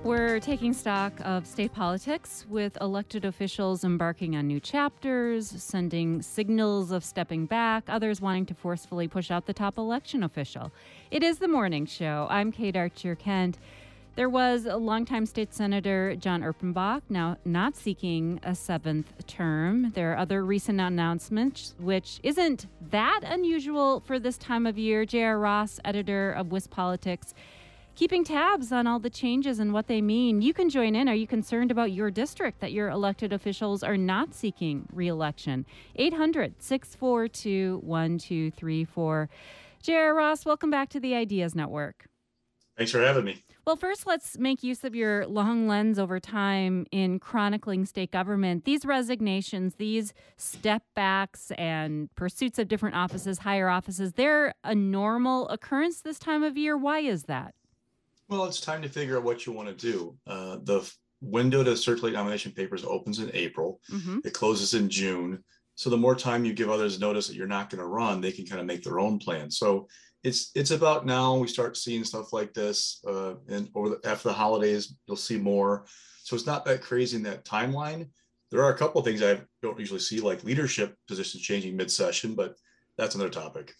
We're taking stock of state politics with elected officials embarking on new chapters, sending signals of stepping back, others wanting to forcefully push out the top election official. It is the morning show. I'm Kate Archer-Kent. There was a longtime state senator, John Erpenbach, now not seeking a seventh term. There are other recent announcements, which isn't that unusual for this time of year. J.R. Ross, editor of WisPolitics, keeping tabs on all the changes and what they mean. You can join in. Are you concerned about your district, that your elected officials are not seeking re-election? 800-642-1234. J.R. Ross, welcome back to the Ideas Network. Thanks for having me. Well, first, let's make use of your long lens over time in chronicling state government. These resignations, these step backs and pursuits of different offices, higher offices, they're a normal occurrence this time of year. Why is that? Well, it's time to figure out what you want to do. The window to circulate nomination papers opens in April. It closes in June. So the more time you give others notice that you're not going to run, they can kind of make their own plan. So it's about now we start seeing stuff like this, and after the holidays, you'll see more. So it's not that crazy in that timeline. There are a couple of things I don't usually see, like leadership positions changing mid-session, but that's another topic.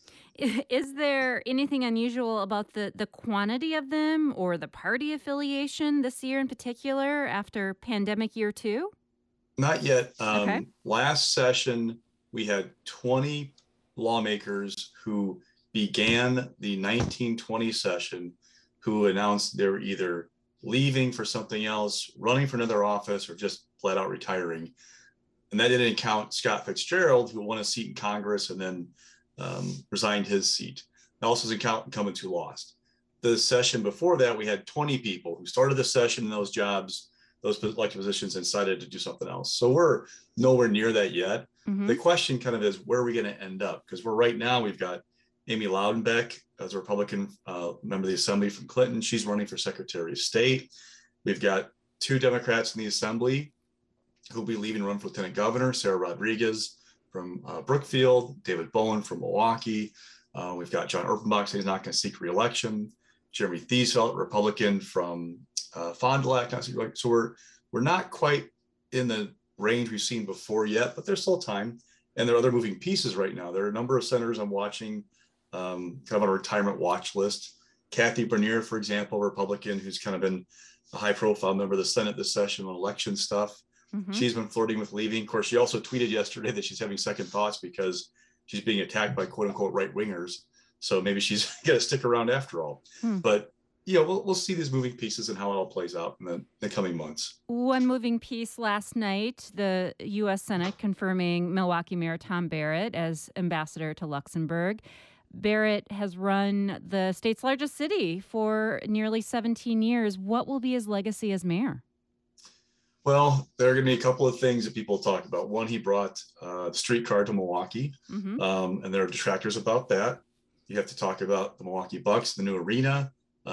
Is there anything unusual about the quantity of them or the party affiliation this year in particular after pandemic year two? Not yet. Okay. Last session, we had 20 lawmakers who began the 1920 session who announced they were either leaving for something else, running for another office, or just flat out retiring. And that didn't count Scott Fitzgerald, who won a seat in Congress and then resigned his seat. It also doesn't count incumbents who lost. The session before that, we had 20 people who started the session in those jobs, those elected positions, and decided to do something else. So we're nowhere near that yet. The question kind of is, where are we going to end up? Because right now we've got Amy Loudenbeck as a Republican member of the Assembly from Clinton. She's running for Secretary of State. We've got two Democrats in the Assembly who'll be leaving to run for Lieutenant Governor, Sarah Rodriguez from Brookfield, David Bowen from Milwaukee. We've got John Erpenbach saying he's not going to seek re-election. Jeremy Thiesfeld, Republican from Fond du Lac, not seeking re-election. So we're not quite in the range we've seen before yet, but there's still time. And there are other moving pieces right now. There are a number of senators I'm watching kind of on a retirement watch list. Kathy Bernier, for example, Republican, who's kind of been a high-profile member of the Senate this session on election stuff. She's been flirting with leaving. Of course, she also tweeted yesterday that she's having second thoughts because she's being attacked by quote unquote right-wingers. So maybe she's going to stick around after all. But we'll see these moving pieces and how it all plays out in the coming months. One moving piece last night, the U.S. Senate confirming Milwaukee Mayor Tom Barrett as ambassador to Luxembourg. Barrett has run the state's largest city for nearly 17 years. What will be his legacy as mayor? Well, there are going to be a couple of things that people talk about. One, he brought the streetcar to Milwaukee, and there are detractors about that. You have to talk about the Milwaukee Bucks, the new arena.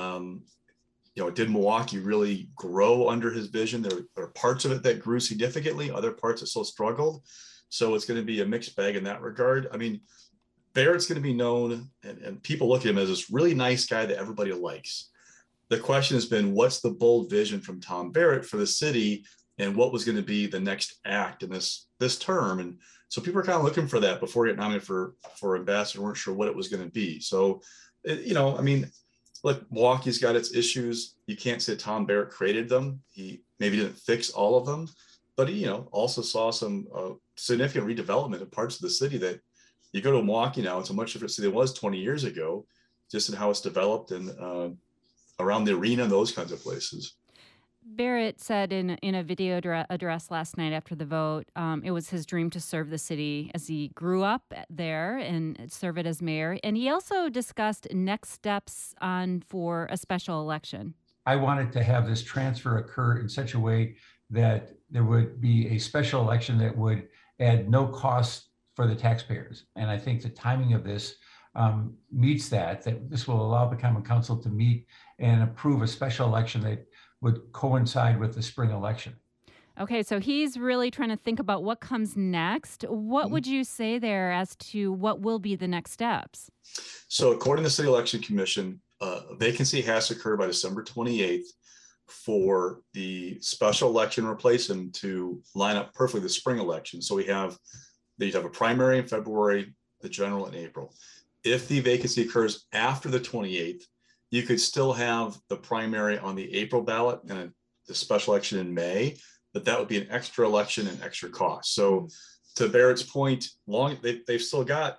Did Milwaukee really grow under his vision? There are parts of it that grew significantly, other parts that still struggled. So it's going to be a mixed bag in that regard. I mean, Barrett's going to be known, and people look at him as this really nice guy that everybody likes. The question has been, what's the bold vision from Tom Barrett for the city, and what was going to be the next act in this term? And so people are kind of looking for that before he got nominated for ambassador, weren't sure what it was going to be. So, look, Milwaukee's got its issues. You can't say Tom Barrett created them. He maybe didn't fix all of them, but he, also saw some significant redevelopment in parts of the city that you go to Milwaukee now, it's a much different city than it was 20 years ago, just in how it's developed and around the arena and those kinds of places. Barrett said in a video address last night after the vote, it was his dream to serve the city as he grew up there and serve it as mayor. And he also discussed next steps for a special election. I wanted to have this transfer occur in such a way that there would be a special election that would add no cost for the taxpayers. And I think the timing of this meets that this will allow the Common Council to meet and approve a special election that would coincide with the spring election. Okay, so he's really trying to think about what comes next. What would you say there as to what will be the next steps? So according to the City Election Commission, a vacancy has to occur by December 28th for the special election, replace him to line up perfectly the spring election. So you'd have a primary in February, the general in April. If the vacancy occurs after the 28th, you could still have the primary on the April ballot and the special election in May, but that would be an extra election and extra cost. So to Barrett's point, they've still got,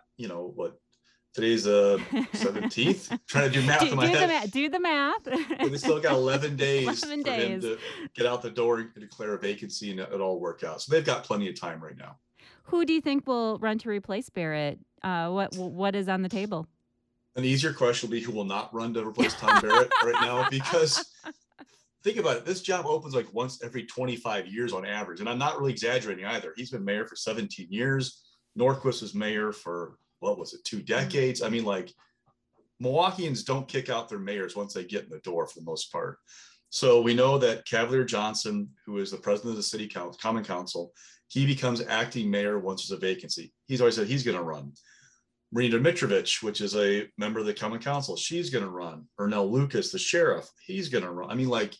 today's the 17th, trying to do math in my head. Do the math. But they still got 11 days 11 for him days. to get out the door and declare a vacancy, and it all work out. So they've got plenty of time right now. Who do you think will run to replace Barrett? What is on the table? An easier question will be who will not run to replace Tom Barrett right now, because think about it. This job opens like once every 25 years on average. And I'm not really exaggerating either. He's been mayor for 17 years. Norquist was mayor for, 2 decades? I mean, like, Milwaukeeans don't kick out their mayors once they get in the door for the most part. So we know that Cavalier Johnson, who is the president of the city council, common council, he becomes acting mayor once there's a vacancy. He's always said he's going to run. Marina Mitrovich, which is a member of the common council, she's going to run. Ernell Lucas, the sheriff, he's going to run. I mean, like,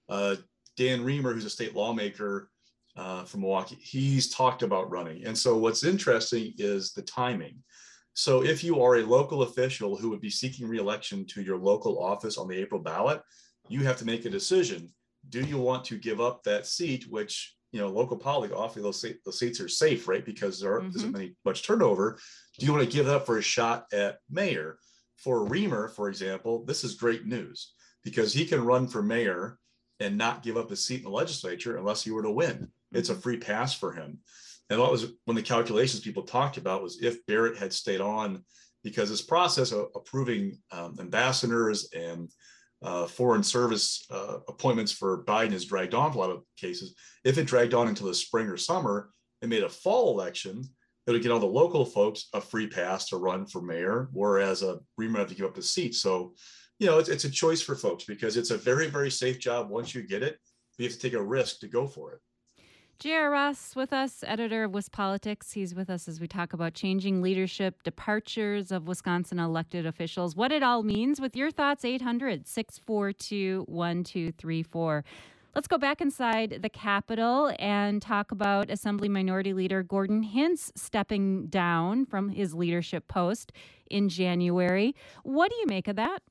Dan Reamer, who's a state lawmaker from Milwaukee, he's talked about running. And so what's interesting is the timing. So if you are a local official who would be seeking re-election to your local office on the April ballot, you have to make a decision. Do you want to give up that seat, which, local politics, often those seats are safe, right? Because there isn't much turnover. Do you want to give that up for a shot at mayor? For Reamer, for example, this is great news because he can run for mayor and not give up his seat in the legislature unless he were to win. It's a free pass for him. And what was one of the calculations people talked about was if Barrett had stayed on, because this process of approving ambassadors and foreign service appointments for Biden has dragged on for a lot of cases. If it dragged on until the spring or summer and made a fall election, it would get all the local folks a free pass to run for mayor, whereas Reamer had to give up his seat. So, it's a choice for folks because it's a very, very safe job once you get it. You have to take a risk to go for it. J.R. Ross with us, editor of WisPolitics. He's with us as we talk about changing leadership, departures of Wisconsin elected officials, what it all means. With your thoughts, 800-642-1234. Let's go back inside the Capitol and talk about Assembly Minority Leader Gordon Hintz stepping down from his leadership post in January. What do you make of that?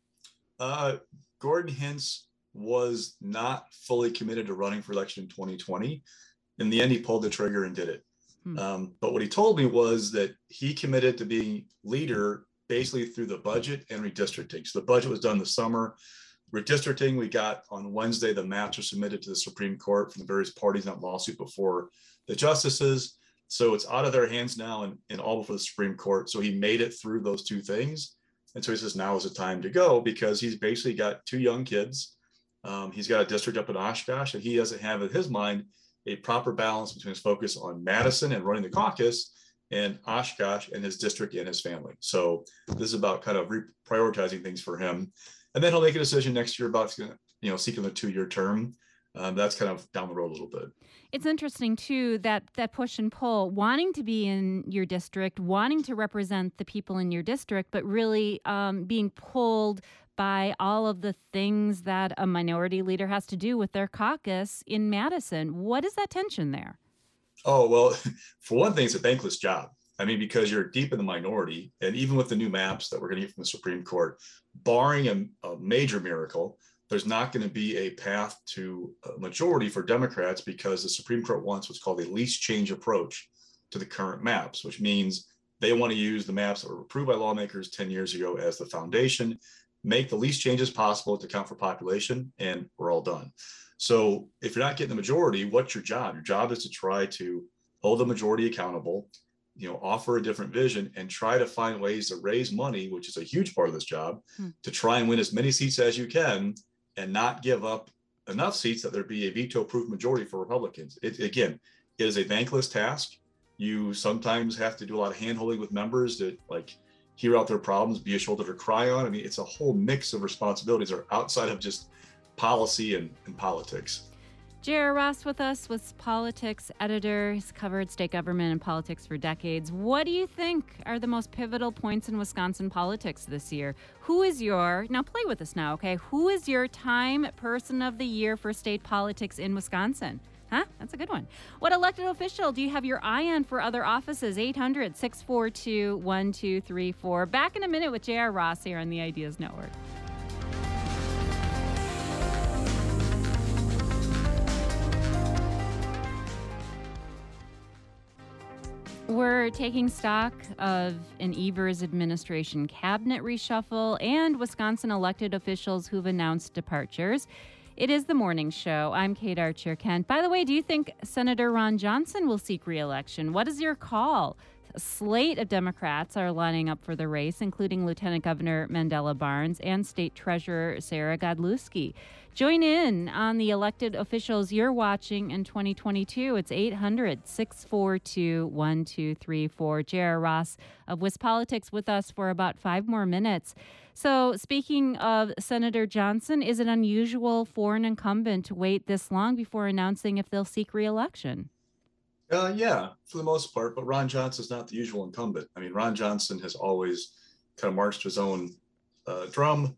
Gordon Hintz was not fully committed to running for election in 2020. In the end, he pulled the trigger and did it. But what he told me was that he committed to being leader basically through the budget and redistricting. So the budget was done this summer. Redistricting, we got on Wednesday, the maps are submitted to the Supreme Court from the various parties in that lawsuit before the justices. So it's out of their hands now and all before the Supreme Court. So he made it through those two things. And so he says now is the time to go because he's basically got 2 young kids. He's got a district up in Oshkosh, and he doesn't have in his mind a proper balance between his focus on Madison and running the caucus and Oshkosh and his district and his family. So this is about kind of reprioritizing things for him. And then he'll make a decision next year about seeking a 2-year term. That's kind of down the road a little bit. It's interesting, too, that push and pull, wanting to be in your district, wanting to represent the people in your district, but really being pulled by all of the things that a minority leader has to do with their caucus in Madison. What is that tension there? Oh, well, for one thing, it's a thankless job. I mean, because you're deep in the minority, and even with the new maps that we're going to get from the Supreme Court, barring a major miracle, there's not going to be a path to a majority for Democrats because the Supreme Court wants what's called a least change approach to the current maps, which means they want to use the maps that were approved by lawmakers 10 years ago as the foundation, make the least changes possible to account for population, and we're all done. So if you're not getting the majority, what's your job? Your job is to try to hold the majority accountable, offer a different vision and try to find ways to raise money, which is a huge part of this job, to try and win as many seats as you can and not give up enough seats that there be a veto-proof majority for Republicans. It is a thankless task. You sometimes have to do a lot of hand-holding with members to hear out their problems, be a shoulder to cry on. I mean, it's a whole mix of responsibilities that are outside of just policy and politics. J.R. Ross with us, was politics editor. He's covered state government and politics for decades. What do you think are the most pivotal points in Wisconsin politics this year? Now play with us now, okay? Who is your Time Person of the Year for state politics in Wisconsin? Huh? That's a good one. What elected official do you have your eye on for other offices? 800-642-1234. Back in a minute with J.R. Ross here on the Ideas Network. We're taking stock of an Evers administration cabinet reshuffle and Wisconsin elected officials who've announced departures. It is the morning show. I'm Kate Archer-Kent. By the way, do you think Senator Ron Johnson will seek re-election? What is your call? A slate of Democrats are lining up for the race, including Lieutenant Governor Mandela Barnes and State Treasurer Sarah Godlewski. Join in on the elected officials you're watching in 2022. It's 800-642-1234. J.R. Ross of WisPolitics with us for about 5 more minutes. So speaking of Senator Johnson, is it unusual for an incumbent to wait this long before announcing if they'll seek re-election? Yeah, for the most part, but Ron Johnson's not the usual incumbent. I mean, Ron Johnson has always kind of marched his own drum.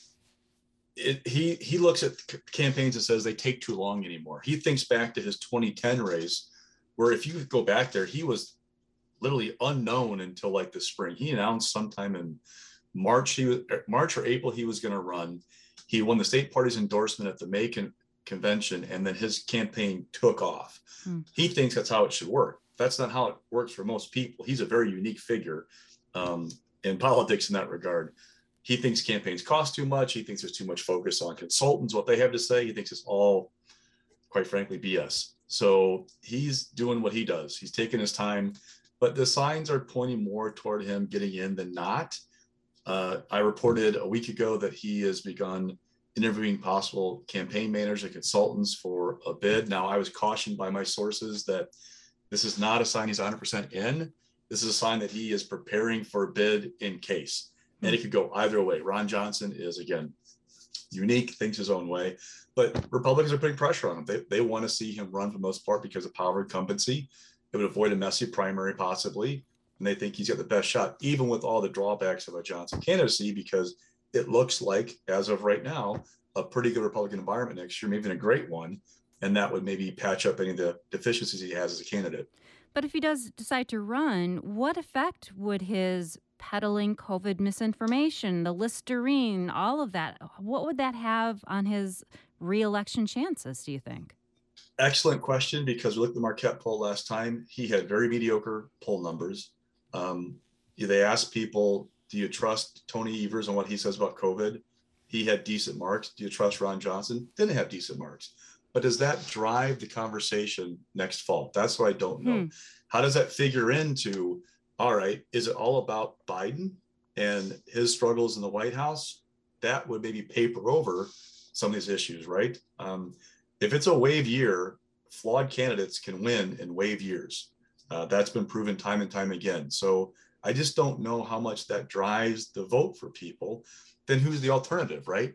He looks at campaigns and says they take too long anymore. He thinks back to his 2010 race, where if you go back there, he was literally unknown until like the spring. He announced sometime in March or April he was going to run. He won the state party's endorsement at the May convention, and then his campaign took off. He thinks that's how it should work. That's not how it works for most people. He's a very unique figure in politics in that regard. He thinks campaigns cost too much. He thinks there's too much focus on consultants, what they have to say. He thinks it's all, quite frankly, BS. So he's doing what he does. He's taking his time, but the signs are pointing more toward him getting in than not. I reported a week ago that he has begun interviewing possible campaign managers and consultants for a bid. Now, I was cautioned by my sources that this is not a sign he's 100% in. This is a sign that he is preparing for a bid in case. And it could go either way. Ron Johnson is, again, unique, thinks his own way, but Republicans are putting pressure on him. They want to see him run for the most part because of power incumbency. It would avoid a messy primary possibly. And they think he's got the best shot, even with all the drawbacks of a Johnson candidacy, because it looks like, as of right now, a pretty good Republican environment next year, maybe even a great one. And that would maybe patch up any of the deficiencies he has as a candidate. But if he does decide to run, what effect would his peddling COVID misinformation, the Listerine, all of that, what would that have on his re-election chances, do you think? Excellent question, because we looked at the Marquette poll last time. He had very mediocre poll numbers. They asked people, do you trust Tony Evers on what he says about COVID? He had decent marks. Do you trust Ron Johnson? Didn't have decent marks. But does that drive the conversation next fall? That's what I don't know. How does that figure into, all right, is it all about Biden and his struggles in the White House? That would maybe paper over some of these issues, right? If it's a wave year, flawed candidates can win in wave years. That's been proven time and time again. So I just don't know how much that drives the vote for people. Then who's the alternative, right?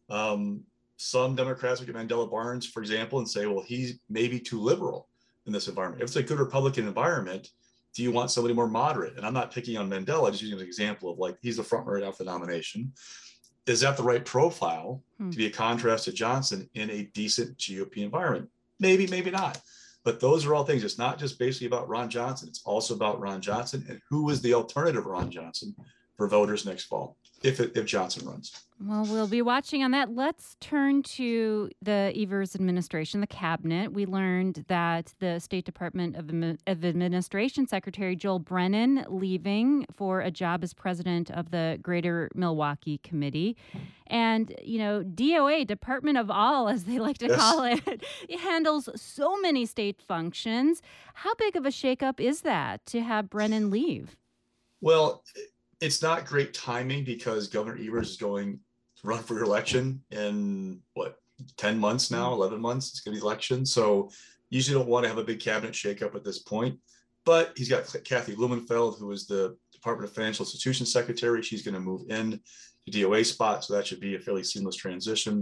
Some Democrats look at Mandela Barnes, for example, and say, well, he's maybe too liberal in this environment. If it's a good Republican environment, do you want somebody more moderate? And I'm not picking on Mandela, just using an example of like, he's the front runner after the nomination. Is that the right profile to be a contrast to Johnson in a decent GOP environment? Maybe, maybe not. But those are all things. It's not just basically about Ron Johnson. It's also about Ron Johnson and who is the alternative Ron Johnson for voters next fall, if Johnson runs. Well, we'll be watching on that. Let's turn to the Evers administration, the cabinet. We learned that the State Department of Administration Secretary Joel Brennan leaving for a job as president of the Greater Milwaukee Committee. And, you know, DOA, Department of All, as they like to call it, it handles so many state functions. How big of a shakeup is that to have Brennan leave? Well, it's not great timing because Governor Evers is going to run for re-election in 10 months now, 11 months. It's going to be election. So usually don't want to have a big cabinet shakeup at this point. But he's got Kathy Blumenfeld, who is the Department of Financial Institutions Secretary. She's going to move in to DOA spot. So that should be a fairly seamless transition.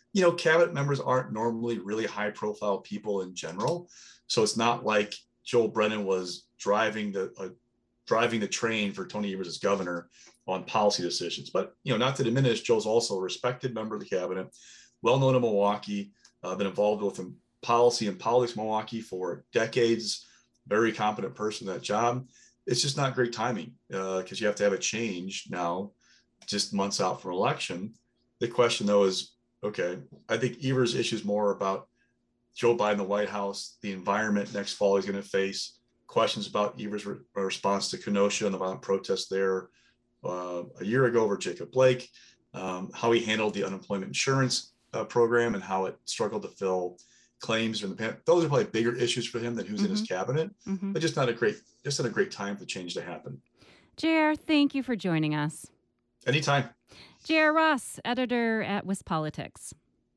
cabinet members aren't normally really high profile people in general. So it's not like Joel Brennan was driving the train for Tony Evers as governor on policy decisions. But, not to diminish, Joel's also a respected member of the cabinet, well known in Milwaukee, been involved with policy and politics in Milwaukee for decades, very competent person in that job. It's just not great timing because you have to have a change now, just months out from election. The question, though, is, okay, I think Evers' issue is more about Joe Biden, the White House, the environment next fall he's going to face, questions about Evers' response to Kenosha and the violent protests there a year ago over Jacob Blake, how he handled the unemployment insurance program and how it struggled to fill claims during the pandemic. Those are probably bigger issues for him than who's in his cabinet, but just not a great time for change to happen. J.R., thank you for joining us. Anytime. J.R. Ross, editor at WisPolitics.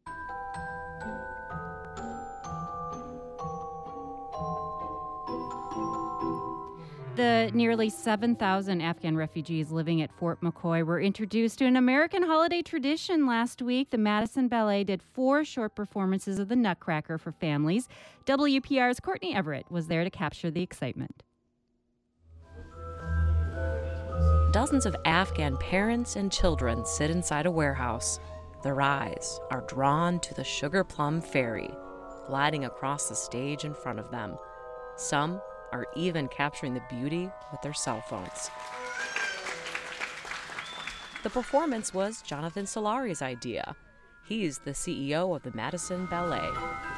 The nearly 7,000 Afghan refugees living at Fort McCoy were introduced to an American holiday tradition last week. The Madison Ballet did 4 short performances of the Nutcracker for families. WPR's Courtney Everett was there to capture the excitement. Dozens of Afghan parents and children sit inside a warehouse. Their eyes are drawn to the Sugar Plum Fairy, gliding across the stage in front of them. Some are even capturing the beauty with their cell phones. The performance was Jonathan Solari's idea. He's the CEO of the Madison Ballet.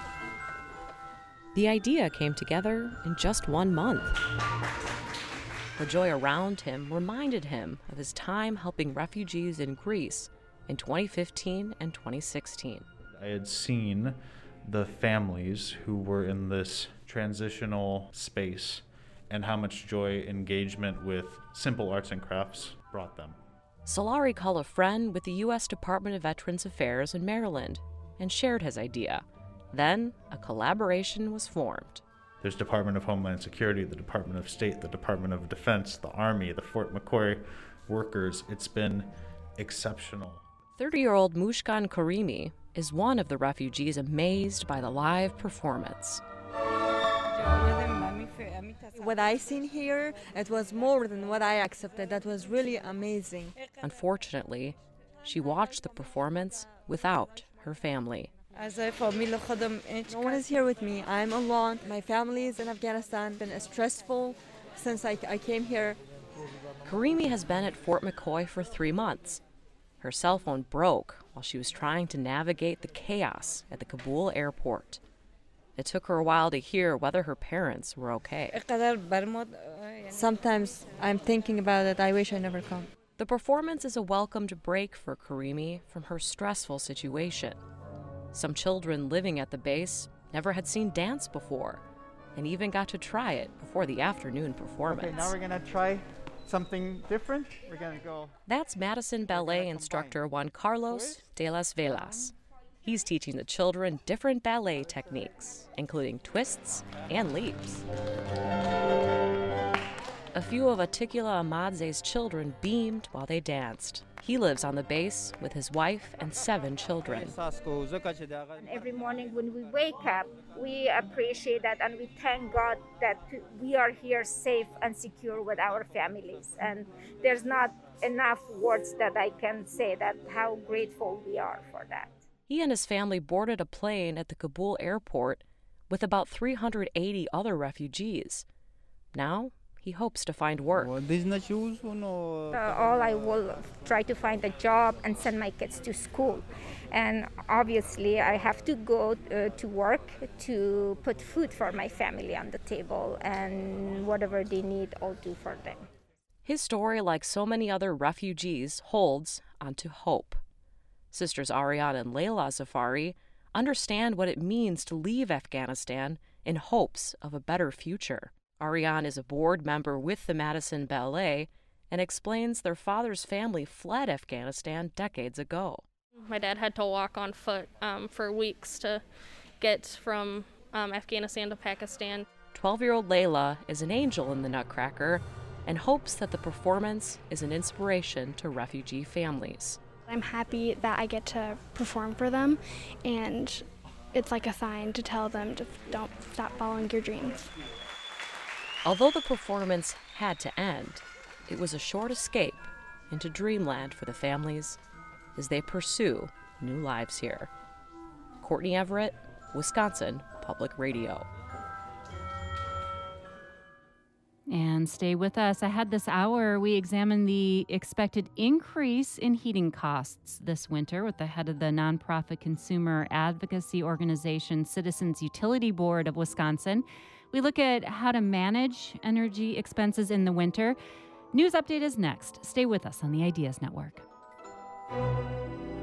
The idea came together in just 1 month. The joy around him reminded him of his time helping refugees in Greece in 2015 and 2016. I had seen the families who were in this transitional space and how much joy engagement with simple arts and crafts brought them. Solari called a friend with the U.S. Department of Veterans Affairs in Maryland and shared his idea. Then a collaboration was formed. There's Department of Homeland Security, the Department of State, the Department of Defense, the Army, the Fort McCoy workers. It's been exceptional. 30-year-old Mushkan Karimi is one of the refugees amazed by the live performance. What I seen here, it was more than what I accepted. That was really amazing. Unfortunately, she watched the performance without her family. No one is here with me. I'm alone. My family is in Afghanistan. It's been stressful since I came here. Karimi has been at Fort McCoy for 3 months. Her cell phone broke while she was trying to navigate the chaos at the Kabul airport. It took her a while to hear whether her parents were okay. Sometimes I'm thinking about it. I wish I never come. The performance is a welcomed break for Karimi from her stressful situation. Some children living at the base never had seen dance before and even got to try it before the afternoon performance. Okay, now we're going to try something different. We're going to go. That's Madison Ballet instructor Juan Carlos de las Velas. He's teaching the children different ballet techniques, including twists and leaps. A few of Atikula Amadze's children beamed while they danced. He lives on the base with his wife and 7 children. Every morning when we wake up, we appreciate that and we thank God that we are here safe and secure with our families. And there's not enough words that I can say that how grateful we are for that. He and his family boarded a plane at the Kabul airport with about 380 other refugees. Now, he hopes to find work. All I will try to find a job and send my kids to school. And obviously, I have to go to work to put food for my family on the table, and whatever they need, I'll do for them. His story, like so many other refugees, holds onto hope. Sisters Ariane and Layla Zafari understand what it means to leave Afghanistan in hopes of a better future. Ariane is a board member with the Madison Ballet and explains their father's family fled Afghanistan decades ago. My dad had to walk on foot for weeks to get from Afghanistan to Pakistan. 12-year-old Layla is an angel in the Nutcracker and hopes that the performance is an inspiration to refugee families. I'm happy that I get to perform for them, and it's like a sign to tell them to don't stop following your dreams. Although the performance had to end, it was a short escape into dreamland for the families as they pursue new lives here. Courtney Everett, Wisconsin Public Radio. And stay with us. Ahead this hour, we examine the expected increase in heating costs this winter with the head of the nonprofit consumer advocacy organization Citizens Utility Board of Wisconsin. We look at how to manage energy expenses in the winter. News Update is next. Stay with us on the Ideas Network.